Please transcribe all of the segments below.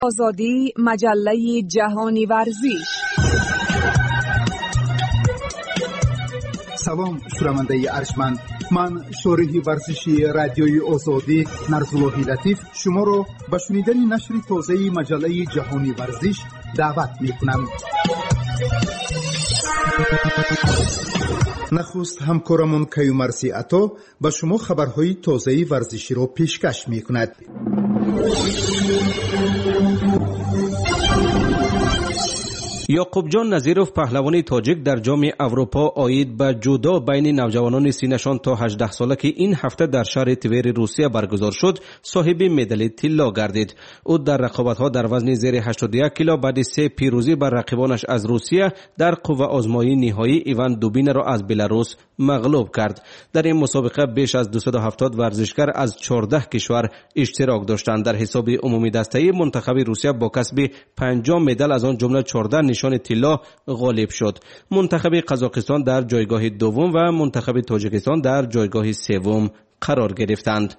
آزادی مجله جهانی ورزش. سلام شنونده ارجمند، من شارح ورزشی رادیوی آزادی نرزالله لطیف شما را به شنیدن نشر تازه مجله جهانی ورزش دعوت می‌کنم. نخست همکارمون کیومرثی عطا به شما خبرهای تازه ورزشی را پیشکش می‌کند. یعقوب جان نظیروف پهلوان تاجیک در جام اروپا آید به جودو بین نوجوانان سینشان تا 18 ساله که این هفته در شهر تور روسیه برگزار شد صاحب مدال طلا گردید. او در رقابت‌ها در وزن زیر 81 کیلو بعد 3 پیروزی بر رقیبانش از روسیه در قوه آزمایی نهایی ایوان دوبین را از بلاروس مغلوب کرد. در این مسابقه بیش از 270 ورزشکار از 14 کشور اشتراک داشتند. در حساب عمومی دسته منتخب روسیه با کسب 5 مدال از آن جمله 14 نشان طلا غالب شد. منتخب قزاقستان در جایگاه دوم و منتخب تاجیکستان در جایگاه سوم قرار گرفتند.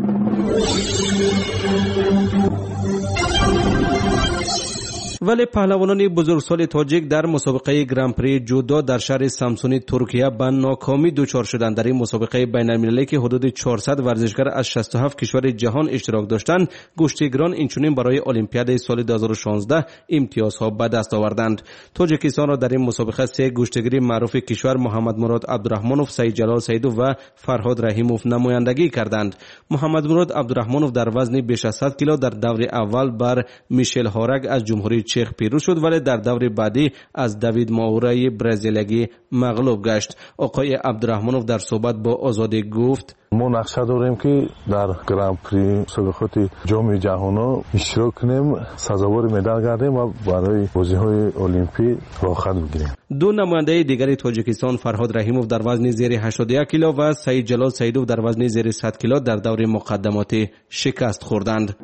ولی پهلوانان بزرگسال تاجیک در مسابقه گرانپری جودو در شهر سامسونی ترکیه به ناکامی دچار شدند. در این مسابقه بین‌المللی که حدود 400 ورزشکار از 67 کشور جهان اشتراک داشتند، گشتیگران اینچنین برای المپیاد سال 2016 امتیازها به دست آوردند. تاجیکستان را در این مسابقه 3 گشتیگر معروف کشور محمد مراد عبدالرحمنوف، سعید جلال سیدوف و فرهاد رحیموف نمایندگی کردند. محمد مراد عبدالرحمنوف در وزن بیش از 100 کیلو در دور اول بر میشل هارگ از جمهوری چخ پیروز شد، ولی در دور بعدی از دوید ماورای برزیلیایی مغلوب گشت. آقای عبدالرحمنوف در صحبت با آزادی گفت: ما نقشه داریم که در گران پری مسابقات جام جهانی اشتراک کنیم، سزاوار مدال گردیم و برای بازی‌های المپیک راه خط بگیریم. دو نماینده دیگری تاجیکستان فرهاد رحیموف در وزن زیر 81 کیلو و سعید جلال سیدوف در وزن زیر 100 کیلو در دور مقدماتی شکست خوردند.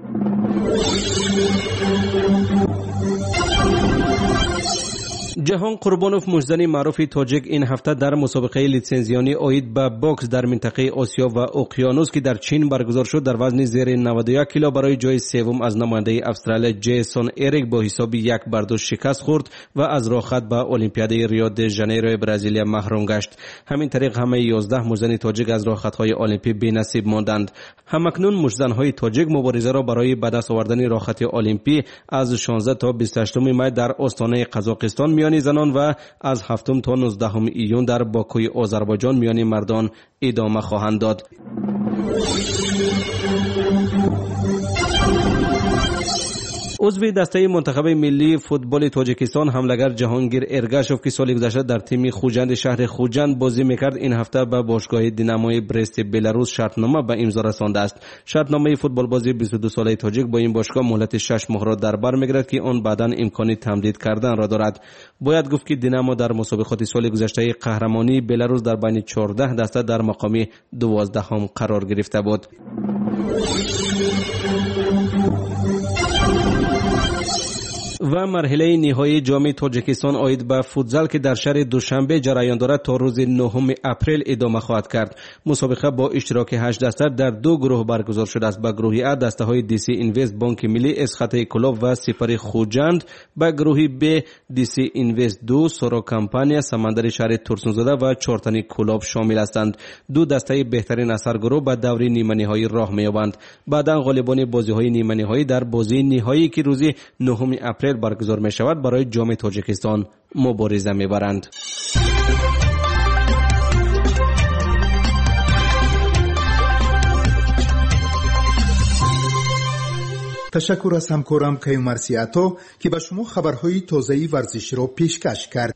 جهان قربانوف مجزنی معروف تاجیک این هفته در مسابقه لیسنزیانی آید به باکس در منطقه آسیا و اقیانوس که در چین برگزار شد در وزن زیر 91 کیلو برای جای سوم از نماینده استرالیا جیسون اریک با حساب 1-2 شکست خورد و از راه خط به المپیاد ریو د ژانیرو برزیلیا محروم گشت. همین طریق همه 11 مجزن تاجیک از راه خط‌های المپیک بی‌نصیب ماندند. همکنون مجزن‌های تاجیک مبارزه را برای به دست آوردن راه خط المپیک از 16 تا 28 می در آستانه قزاقستان میان زنان و از 7 تا 19 ایون در باکوی آذربایجان میان مردان ادامه خواهند داد. عضو دسته منتخب ملی فوتبال تاجیکستان حملگر جهانگیر ارگاشوف که سال گذشته در تیم خوجند شهر خوجند بازی میکرد این هفته به باشگاه دیناموی برست بلاروس شرطنامه به امضا رسانده است. شرطنامه فوتبال بازی 22 ساله تاجیک با این باشگاه مهلت 6 ماه را در بر میگیرد که آن بعداً امکان تمدید کردن را دارد. باید گفت که دینامو در مسابقات سال گذشته قهرمانی بلاروس در بین 14 دسته در مقام 12 قرار گرفته بود. و مرحله نهایی جام تاجیکستان آید به فوتزال که در شهر دوشنبه جریان دارد تا روز 9 اپریل ادامه خواهد کرد. مسابقه با اشتراک 8 دسته در 2 گروه برگزار شده است. به گروه ا دسته های دی سی اینوست بانک ملی اسخط کلوب و سپر خوجند، به گروه ب دی سی اینوست 2 سورا کمپانیا سمندر شهر ترسونزاده و چارتنی کلوب شامل هستند. 2 دسته بهترین اثر گروه به دور نیمه نهایی راه می‌یابند. بعدا غالبان بازی‌های نیمه نهایی در بازی نهایی که روز 9 اپریل برگزار می شود برای جام تاجیکستان مبارزه می برند. تشکر از همکارم کیومرثی عطا که به شما خبرهای تازه ورزشی را پیشکش کرد.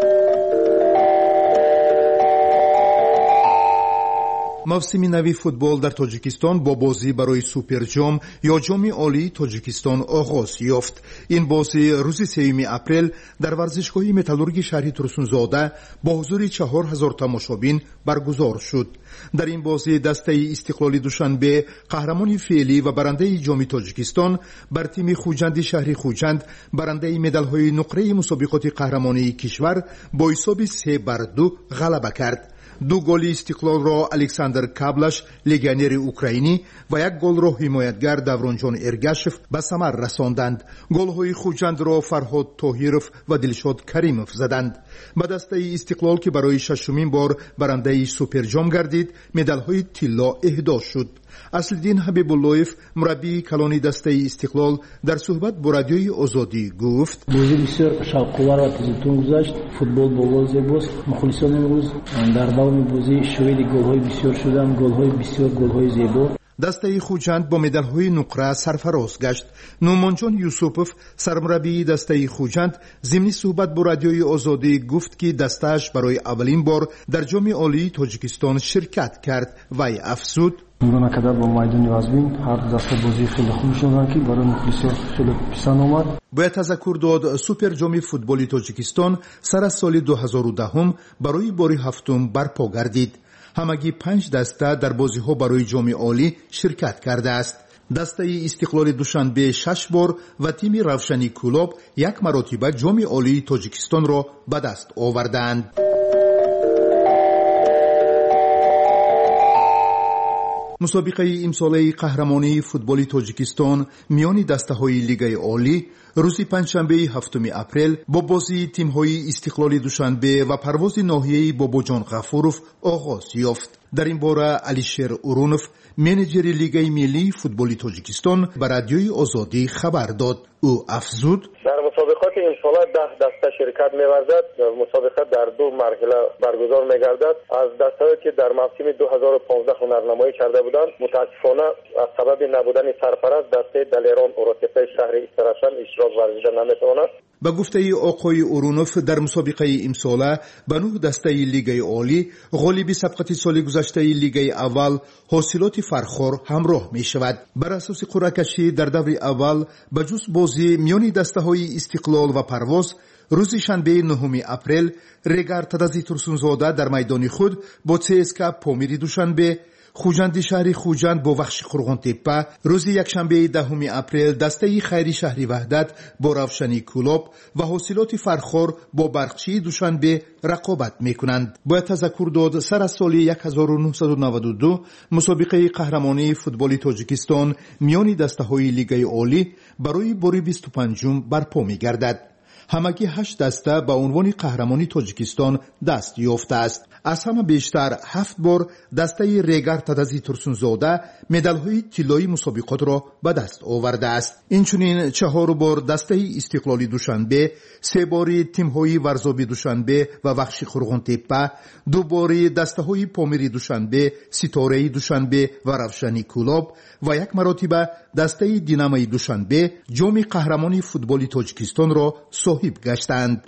موسم نوی فوتبال در تاجیکستان با بازی برای سوپر جام یا جام عالی تاجیکستان آغاز یافت. این بازی روز 3 اپریل در ورزشگاه متالورگ شهر ترسونزاده با حضور 4000 تماشابین برگزار شد. در این بازی دسته استقلالی دوشنبه قهرمان فعلی و برنده جام تاجیکستان بر تیم خوجند شهر خوجند برنده مدال‌های نقره مسابقات قهرمانی کشور با حساب 3-2 غلبه کرد. دو گل استقلال را الکساندر کابلش لگانر اوکراینی و یک گل را حمایتگر دورانجان ارگاشف به ثمر رساندند. گل‌های خوجند را فرهاد طاهرов و دلشاد کریمов زدند. به دسته استقلال که برای ششمین بار برنده سوپر جام گردید مدال‌های طلا اهدا شد. اصلدین حبیب‌اللهیف مربی کلانی دسته استقلال در صحبت با رادیوی آزادی گفت بازی بسیار شوق‌آور و تزیتون گذشت. فوتبال با زیباست. مخلصان امروز در دوام بازی شاهد گل‌های بسیار شدند. گل‌های زیبا. دسته خوجند با مدال‌های نقره سرفراز گشت. نومانجان یوسوپوف سرمربی دسته خوجند ضمن صحبت با رادیوی آزادی گفت که دسته‌اش برای اولین بار در جام عالی تاجیکستان شرکت کرد و افزود نکرده با میدان وزبین هر دسته بازی خیلی خوب شدن که برای مخلصان خیلی پسند آمد. باید تذکر داد سوپر جام فوتبالی تاجیکستان سر از سال 2010 برای بار هفتم برپا گردید. همگی 5 دسته در بازی‌ها برای جام عالی شرکت کرده است. دسته استقلال دوشنبه 6 بار و تیم روشنی کلوب 1 مرتبه جام عالی تاجیکستان را به دست آوردند. مسابقه امساله قهرمانی فوتبال تاجیکستان میان دسته‌های لیگ عالی روز پنجشنبه 7 اپریل با بازی تیم‌های استقلال دوشنبه و پرواز ناحیه‌ای باباجان غفورов آغاز یافت. در این باره علیشیر اورونوف منیجر لیگ ملی فوتبال تاجیکستان به رادیوی آزادی خبر داد. او افزود در مسابقات امسال 10 دسته شرکت می‌ورزد. مسابقه در 2 مرحله برگزار می‌گردد. از دسته‌هایی که در موسم 2015 هنرنمایی کرده بودند متاسفانه از سبب نبودن سرپرست دسته دلیران اوراتپه شهر استراشن اشتراک ورزیده نمی‌تواند. به گفته آقای اورونوف در مسابقه امساله به 9 دسته لیگ عالی غالب سبقت سال گذشته لیگ اول حاصلات فرخار همراه می شود. بر اساس قرعه کشی در دور اول به جز بازی میان دسته های استقلال و پرواز روز شنبه 9 اپریل رگر تدازی ترسونزاده در میدان خود با CSKA پامیری دوشنبه، خوجند شهری خوجند با وخش قرغان تپه روز یکشنبه 10 اپریل دسته خیری شهری وحدت با روشنی کلوب و حاصلات فرخار با برقچی دوشنبه رقابت میکنند. باید تذکر داد سر از سال 1992 مسابقه قهرمانی فوتبال تاجیکستان میان دسته های لیگ عالی برای بار 25 برپا میگردد. همگی 8 دسته به عنوان قهرمانی تاجیکستان دست یافته است. از همه بیشتر 7 بار دسته ریگر تدازی ترسونزاده مدال‌های طلایی مسابقات را به دست آورده است. اینچنین 4 بار دسته استقلالی دوشنبه، 3 بار تیم‌های ورزابی دوشنبه و وخش قرغان تپه، 2 بار دسته‌های پامیری دوشنبه، ستاره دوشنبه و روشنی کلوب و 1 مرتبه دسته دینامای دوشنبه جام قهرمانی فوتبال تاجیکستان را صاحب گشتند.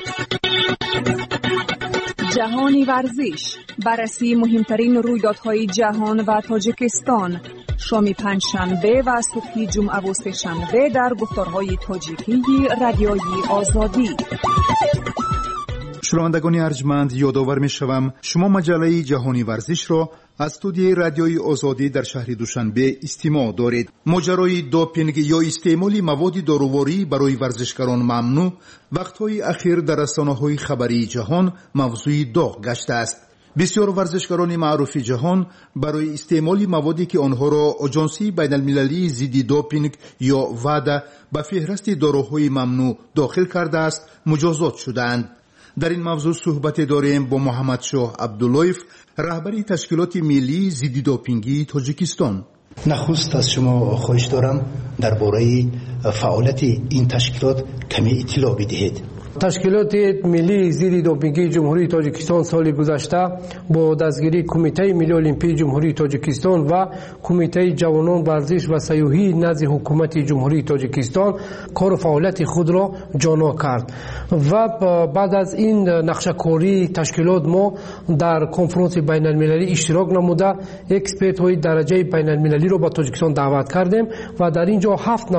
جهانی ورزش، بررسی مهمترین رویدادهای جهان و تاجیکستان، شام پنجشنبه و صبح جمعه و سه‌شنبه در گفتارهای تاجیکی رادیوی آزادی. شنوندگان ارجمند، یادآور می‌شوم شما مجله جهانی ورزش را از استودیوی رادیوی آزادی در شهر دوشنبه استماع دارید. ماجرای دوپینگ یا استعمال مواد داروواری برای ورزشکاران ممنوع وقت‌های اخیر در رسانه‌های خبری جهان موضوع داغ گشته است. بسیار ورزشکاران معروف جهان برای استعمال موادی که آنها را آژانسی بین‌المللی ضد دوپینگ یا ودا به فهرست داروهای ممنوع داخل کرده است مجازات شدند. در این موضوع صحبت داریم با محمد شاه عبداللهیف، رهبری تشکیلات ملی ضد دوپینگی تاجیکستان. نخست از شما خواهش دارم درباره فعالیت این تشکیلات کمی اطلاع بدهید. تشکیلات ملی ضد دوپینگی جمهوری تاجیکستان سال گذشته با دستگیری کمیته ملی المپیک جمهوری تاجیکستان و کمیته جوانان ورزش و سیاحی نزد حکومت جمهوری تاجیکستان کار فعالیت خود را جانا کرد و بعد از این نقشه‌کاری تشکیلات ما در کنفرانس بین المللی اشتراک نموده اکسپرت های درجه بین المللی را به تاجیکستان دعوت کردیم و در اینجا 7 نفر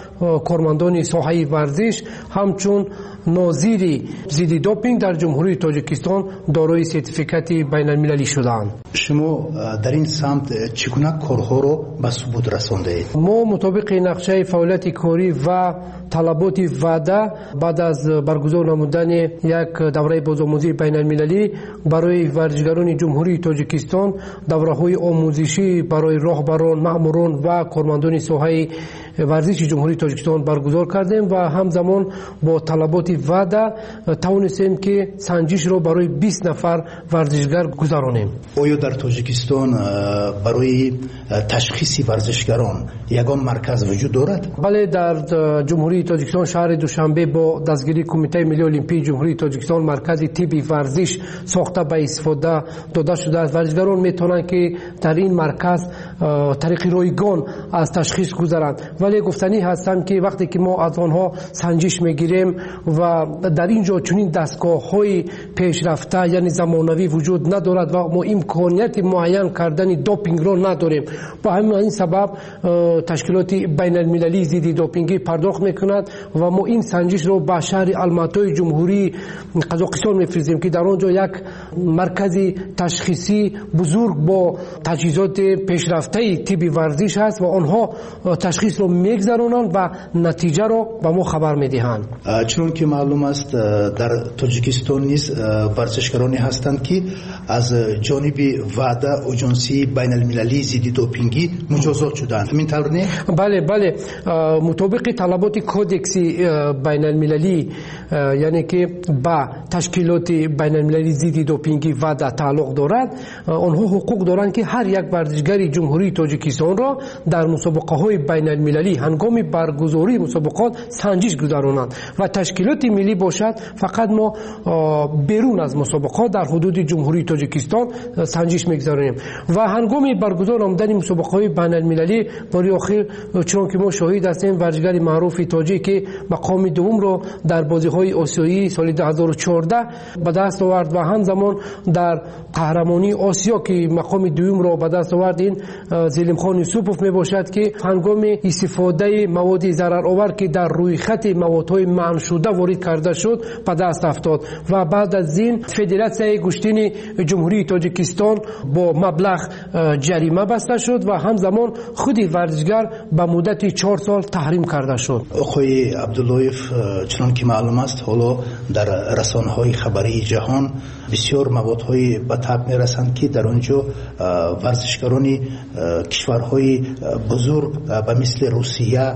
کارمندان ساحه ورزش همچون ناظر ضد دوپینگ در جمهوری تاجیکستان دارای سرتیفیکات بین المللی شدند. شما در این سمت چگونه کارها رو به ثبوت رساندید؟ ما مطابق نقشه فعالیت کاری و طلبات وعده بعد از برگزار نمودن یک دوره بازآموزی بین المللی برای ورزشکاران جمهوری تاجیکستان، دوره‌های آموزشی برای راهبران، مأموران و کارمندان ساحه ورزش جمهوری تاجیکستان برگزار کردیم و همزمان با طلبات وعده توانستیم که سنجش را برای 20 نفر ورزشکار گذرانیم. آیا در تاجیکستان برای تشخیص ورزشکاران یگان مرکز وجود دارد؟ بله، در جمهوری تاجیکستان شهر دوشنبه با دستگیری کمیته ملی المپیک جمهوری تاجیکستان مرکز طبی ورزش ساخته به استفاده داده شده است. ورزشکاران میتونند که در این مرکز طریق رایگان از تشخیص گذرند، ولی گفتنی هستم که وقتی که ما از آنها سنجش میگیریم و در اینجا چنین دستگاه‌های پیشرفته یعنی زمانوی وجود ندارد و ما امکانیت معین کردن دوپینگ را نداریم. با همین سبب تشکیلات بین المللی ضد دوپینگی پرداخت میکند و ما این سنجش را به شهر الماتای جمهوری قزاقستان میفرستیم که در آنجا یک مرکز تشخیصی بزرگ با تجهیزات پیشرفته طبی ورزش است و آنها تشخیص را میگذرانند و نتیجه را به ما خبر میدهند. چون که معلوم است در تاجیکستان نیز ورزشکارانی هستند که از جانب وعده اجنسی بین المللی ضد دوپینگی مجازات شدند. همین طور نه؟ بله، مطابق طلبات کودکس بین المللی یعنی که با تشکیلات بین المللی ضد دوپینگی وعده تعلق دارد، آنها حقوق دارند که هر یک ورزشکار جمهوری تاجیکستان را در مسابقه های بین المللی هنگام برگزاری مسابقات سنجش گذرانند و تشکیلات ملی باشد فقط ما بیرون از مسابقات در حدود جمهوری تاجیکستان سنجش میگذاریم و هنگام برگزار نمودن مسابقه های بین المللی باری آخر چون که ما شاهد هستیم ورزشکار معروف تاجیک که مقام دوم را در بازی های آسیایی سال 2014 به دست آورد و همزمان در قهرمانی آسیا که مقام دوم را به دست آورد این زلیم خان یوسفوف می باشد که هنگام استفاده مواد ضررآور که در روی خط موادهای منع شده وارد کرده شد به دست افتاد و بعد از این فدراسیون گشتین جمهوری تاجیکستان با مبلغ جریمه بسته شد و همزمان خود ورزشکار به مدت 4 سال تحریم کرده شد. آقای عبداللهیف، چنان که معلوم است حالا در رسانه‌های خبری جهان بسیار موادهای به تاب میرسند که در آنجا ورزشکاران کشورهای بزرگ به مثل روسیه،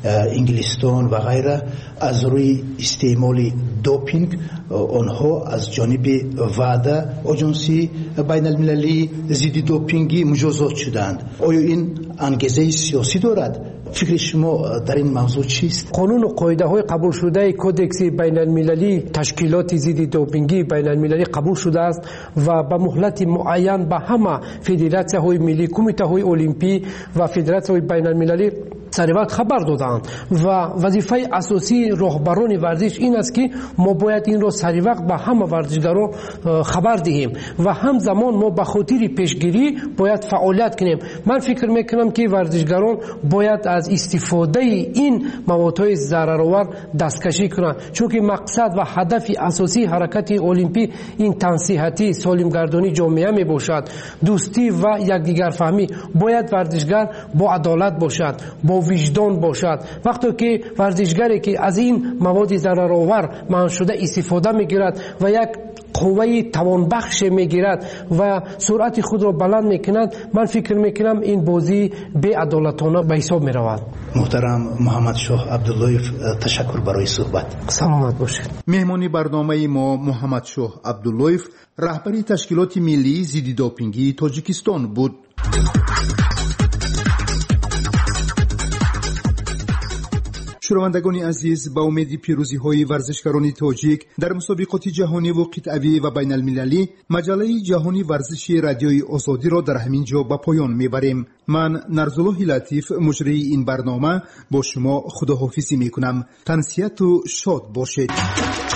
انگلستان و غیره از روی استعمال دوپینگ آنها از جانب وعده اجنسی بین المللی ضد دوپینگی مجازات شدند. آیا این انگیزه سیاسی دارد؟ فکر شما در این موضوع چیست؟ قانون و قاعده های قبول شده کودکس بین المللی تشکیلات ضد دوپینگی بین المللی قبول شده است و به مهلت معین به همه فدراسیون های ملی، کمیته های المپی و فدراسیون های بین المللی سریعت خبر دادند و وظیفه اساسی راهبران ورزش این است که ما باید این را سریع به همه ورزشکاران خبر دهیم و همزمان ما به خاطر پیشگیری باید فعالیت کنیم. من فکر میکنم که ورزشکاران باید از استفاده این موادهای ضررآور دستکشی کنند، چون که مقصد و هدف اساسی حرکت المپی این تنصیحاتی سالمگردانی جامعه می باشد، دوستی و یکدیگر فهمی. باید ورزشکار با عدالت باشد، با وجدان باشد. وقتی که ورزشکاری که از این مواد ضررآور منع شده استفاده میگیرد و یک قوه توانبخش میگیرد و سرعت خود را بلند میکند، من فکر میکنم این بازی بی عدالتانه به حساب میرود. محترم محمد شاه عبداللهیف، تشکر برای صحبت. سلامت باشید. مهمانی برنامه ما محمد شاه عبداللهیف، رهبری تشکیلات ملی ضد دوپینگی تاجیکستان بود. شنوندگان عزیز، با امید پیروزی های ورزشکاران تاجیک در مسابقات جهانی و قطعی و بین المللی، مجله جهانی ورزشی رادیوی آزادی را در همین جا به پایان میبریم. من نرزالله لطیف، مجری این برنامه، با شما خداحافظی میکنم. تنسیت و شاد باشید.